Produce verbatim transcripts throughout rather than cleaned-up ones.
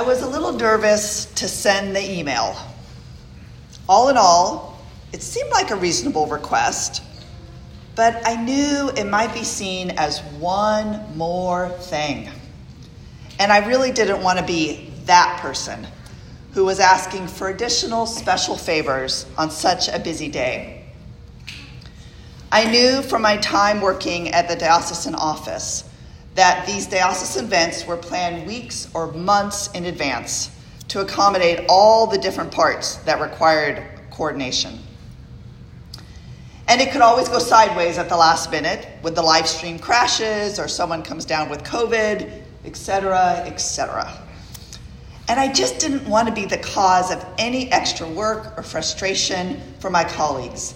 I was a little nervous to send the email. All in all, it seemed like a reasonable request, but I knew it might be seen as one more thing. And I really didn't want to be that person who was asking for additional special favors on such a busy day. I knew from my time working at the diocesan office that these diocesan events were planned weeks or months in advance to accommodate all the different parts that required coordination. And it could always go sideways at the last minute with the live stream crashes or someone comes down with COVID, et cetera, et cetera. And I just didn't want to be the cause of any extra work or frustration for my colleagues.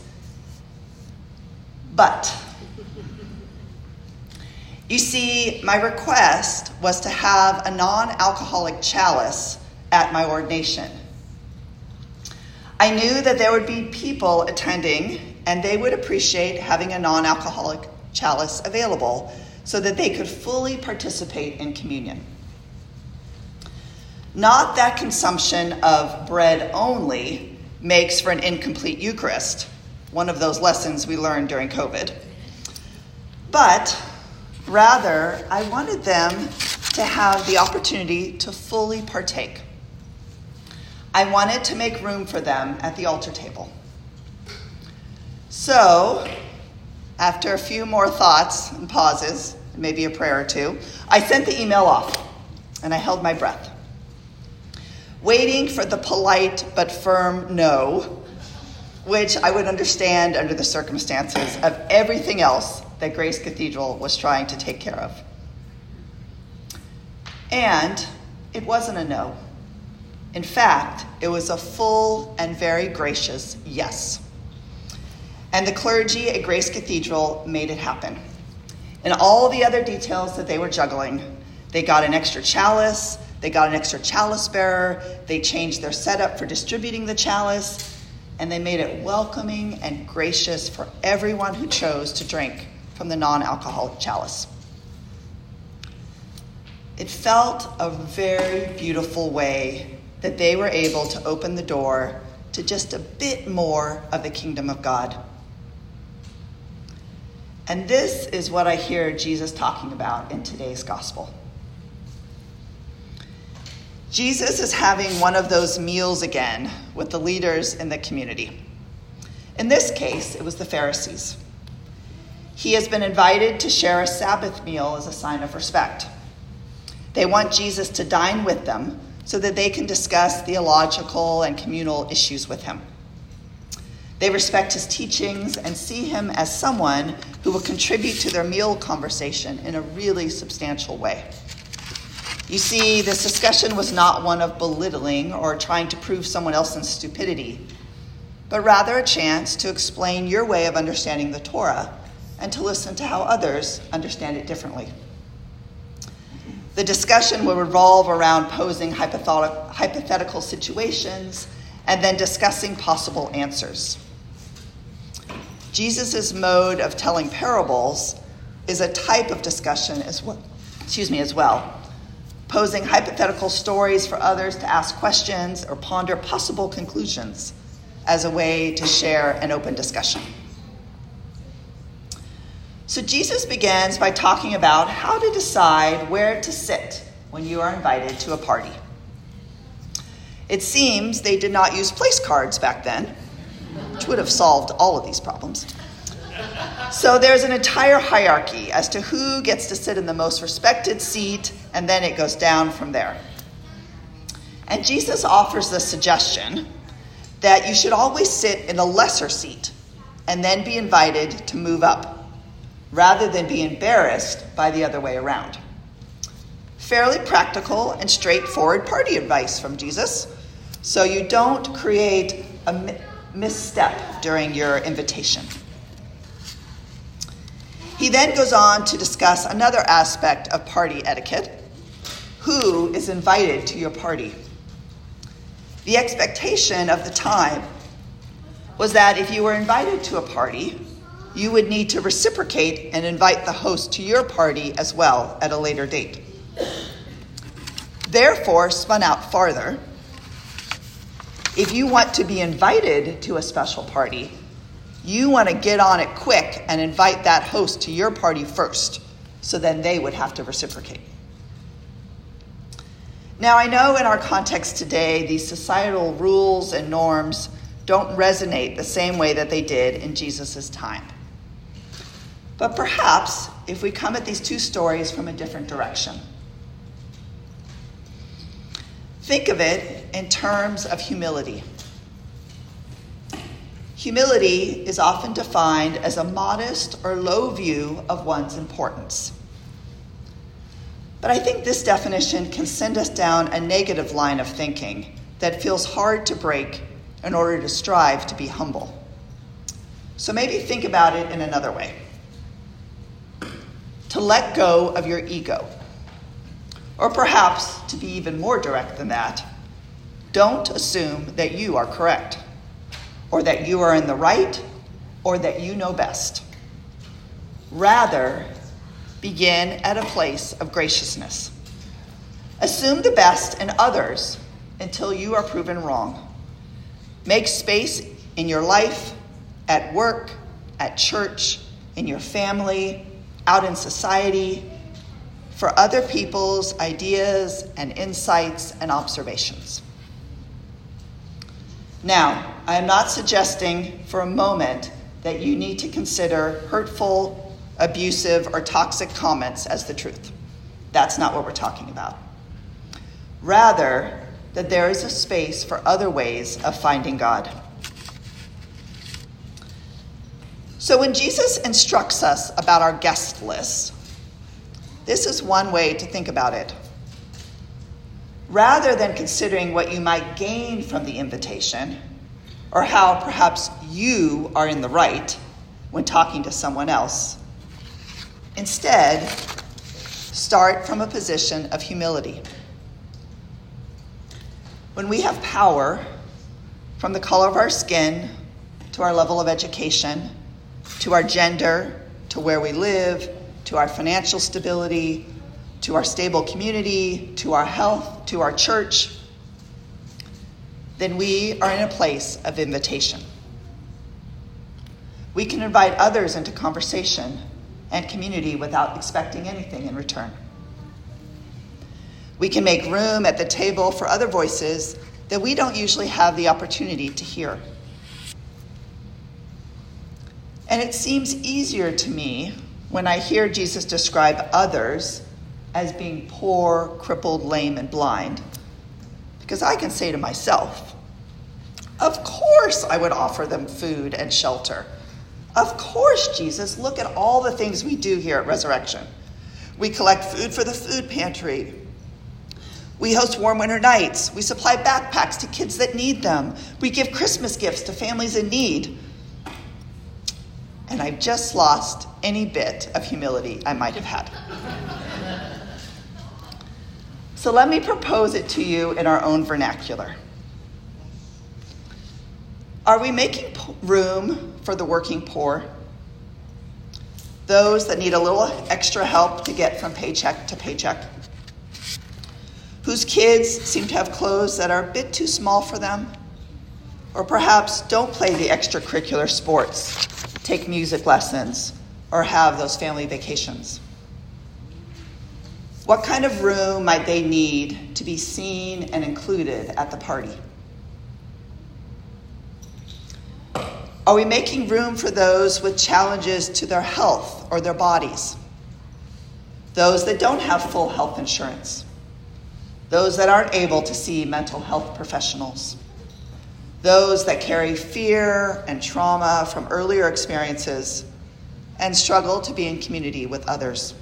But you see, my request was to have a non-alcoholic chalice at my ordination. I knew that there would be people attending, and they would appreciate having a non-alcoholic chalice available so that they could fully participate in communion. Not that consumption of bread only makes for an incomplete Eucharist, one of those lessons we learned during COVID, but rather, I wanted them to have the opportunity to fully partake. I wanted to make room for them at the altar table. So, after a few more thoughts and pauses, maybe a prayer or two, I sent the email off, and I held my breath, waiting for the polite but firm no, which I would understand under the circumstances of everything else that Grace Cathedral was trying to take care of. And it wasn't a no. In fact, it was a full and very gracious yes. And the clergy at Grace Cathedral made it happen. And all the other details that they were juggling, they got an extra chalice, they got an extra chalice bearer, they changed their setup for distributing the chalice, and they made it welcoming and gracious for everyone who chose to drink from the non-alcoholic chalice. It felt a very beautiful way that they were able to open the door to just a bit more of the kingdom of God. And this is what I hear Jesus talking about in today's gospel. Jesus is having one of those meals again with the leaders in the community. In this case, it was the Pharisees. He has been invited to share a Sabbath meal as a sign of respect. They want Jesus to dine with them so that they can discuss theological and communal issues with him. They respect his teachings and see him as someone who will contribute to their meal conversation in a really substantial way. You see, this discussion was not one of belittling or trying to prove someone else's stupidity, but rather a chance to explain your way of understanding the Torah and to listen to how others understand it differently. The discussion will revolve around posing hypothetical situations and then discussing possible answers. Jesus' mode of telling parables is a type of discussion as well, excuse me, as well, posing hypothetical stories for others to ask questions or ponder possible conclusions as a way to share an open discussion. So Jesus begins by talking about how to decide where to sit when you are invited to a party. It seems they did not use place cards back then, which would have solved all of these problems. So there's an entire hierarchy as to who gets to sit in the most respected seat, and then it goes down from there. And Jesus offers the suggestion that you should always sit in a lesser seat and then be invited to move up, rather than be embarrassed by the other way around. Fairly practical and straightforward party advice from Jesus, so you don't create a mi- misstep during your invitation. He then goes on to discuss another aspect of party etiquette: who is invited to your party. The expectation of the time was that if you were invited to a party, you would need to reciprocate and invite the host to your party as well at a later date. therefore spun out farther. If you want to be invited to a special party, you want to get on it quick and invite that host to your party first, so then they would have to reciprocate. Now, I know in our context today, these societal rules and norms don't resonate the same way that they did in Jesus' time. But perhaps if we come at these two stories from a different direction. Think of it in terms of humility. Humility is often defined as a modest or low view of one's importance. But I think this definition can send us down a negative line of thinking that feels hard to break in order to strive to be humble. So maybe think about it in another way. To let go of your ego. Or perhaps, to be even more direct than that, don't assume that you are correct, or that you are in the right, or that you know best. Rather, begin at a place of graciousness. Assume the best in others until you are proven wrong. Make space in your life, at work, at church, in your family, out in society, for other people's ideas and insights and observations. Now, I am not suggesting for a moment that you need to consider hurtful, abusive, or toxic comments as the truth. That's not what we're talking about. Rather, that there is a space for other ways of finding God. So when Jesus instructs us about our guest list, this is one way to think about it. Rather than considering what you might gain from the invitation, or how perhaps you are in the right when talking to someone else, instead, start from a position of humility. When we have power, from the color of our skin, to our level of education, to our gender, to where we live, to our financial stability, to our stable community, to our health, to our church, then we are in a place of invitation. We can invite others into conversation and community without expecting anything in return. We can make room at the table for other voices that we don't usually have the opportunity to hear. And it seems easier to me when I hear Jesus describe others as being poor, crippled, lame, and blind, because I can say to myself, of course I would offer them food and shelter. Of course, Jesus, look at all the things we do here at Resurrection. We collect food for the food pantry. We host warm winter nights. We supply backpacks to kids that need them. We give Christmas gifts to families in need. And I've just lost any bit of humility I might have had. So let me propose it to you in our own vernacular. Are we making room for the working poor? Those that need a little extra help to get from paycheck to paycheck? Whose kids seem to have clothes that are a bit too small for them? Or perhaps don't play the extracurricular sports, take music lessons, or have those family vacations? What kind of room might they need to be seen and included at the party? Are we making room for those with challenges to their health or their bodies? Those that don't have full health insurance? Those that aren't able to see mental health professionals? Those that carry fear and trauma from earlier experiences and struggle to be in community with others?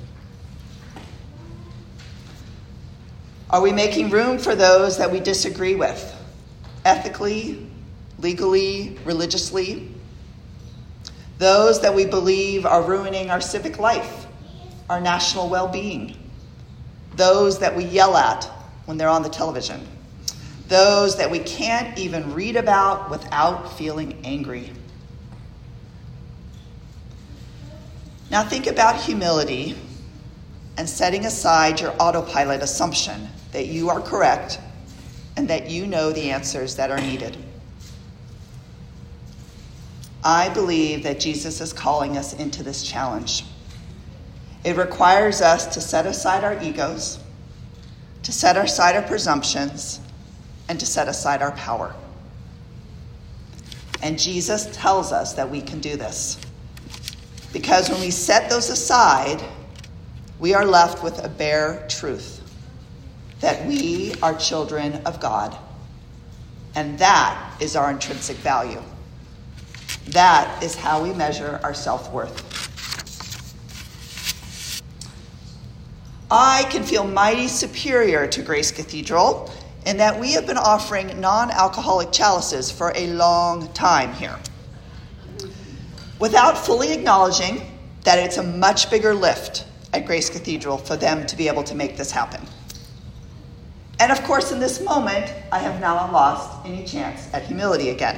Are we making room for those that we disagree with, ethically, legally, religiously? Those that we believe are ruining our civic life, our national well-being? Those that we yell at when they're on the television? Those that we can't even read about without feeling angry? Now think about humility and setting aside your autopilot assumption that you are correct and that you know the answers that are needed. I believe that Jesus is calling us into this challenge. It requires us to set aside our egos, to set aside our presumptions, and to set aside our power. And Jesus tells us that we can do this. Because when we set those aside, we are left with a bare truth, that we are children of God. And that is our intrinsic value. That is how we measure our self-worth. I can feel mighty superior to Grace Cathedral in that we have been offering non-alcoholic chalices for a long time here, without fully acknowledging that it's a much bigger lift at Grace Cathedral for them to be able to make this happen. And of course, in this moment, I have now lost any chance at humility again.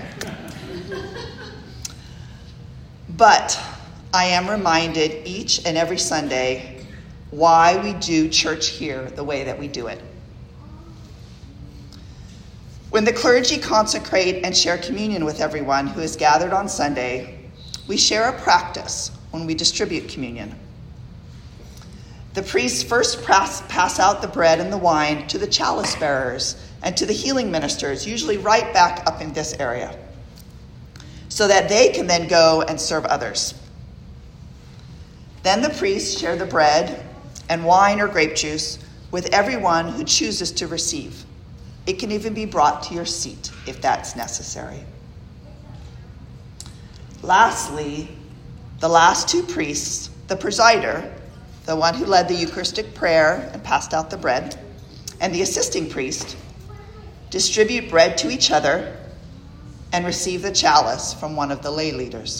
But I am reminded each and every Sunday why we do church here the way that we do it. When the clergy consecrate and share communion with everyone who is gathered on Sunday, we share a practice when we distribute communion. The priests first pass, pass out the bread and the wine to the chalice bearers and to the healing ministers, usually right back up in this area, so that they can then go and serve others. Then the priests share the bread and wine or grape juice with everyone who chooses to receive. It can even be brought to your seat if that's necessary. Lastly, the last two priests, the presider, the one who led the Eucharistic prayer and passed out the bread, and the assisting priest, distribute bread to each other and receive the chalice from one of the lay leaders.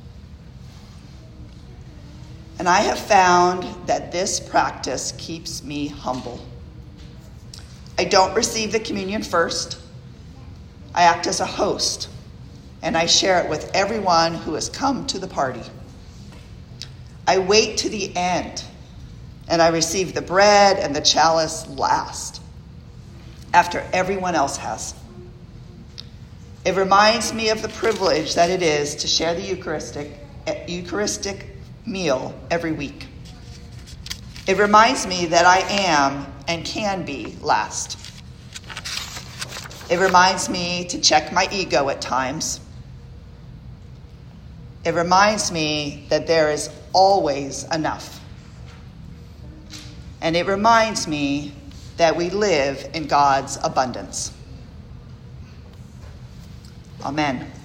And I have found that this practice keeps me humble. I don't receive the communion first. I act as a host, and I share it with everyone who has come to the party. I wait to the end, and I receive the bread and the chalice last, after everyone else has. It reminds me of the privilege that it is to share the Eucharistic, Eucharistic meal every week. It reminds me that I am and can be last. It reminds me to check my ego at times. It reminds me that there is always enough. And it reminds me that we live in God's abundance. Amen.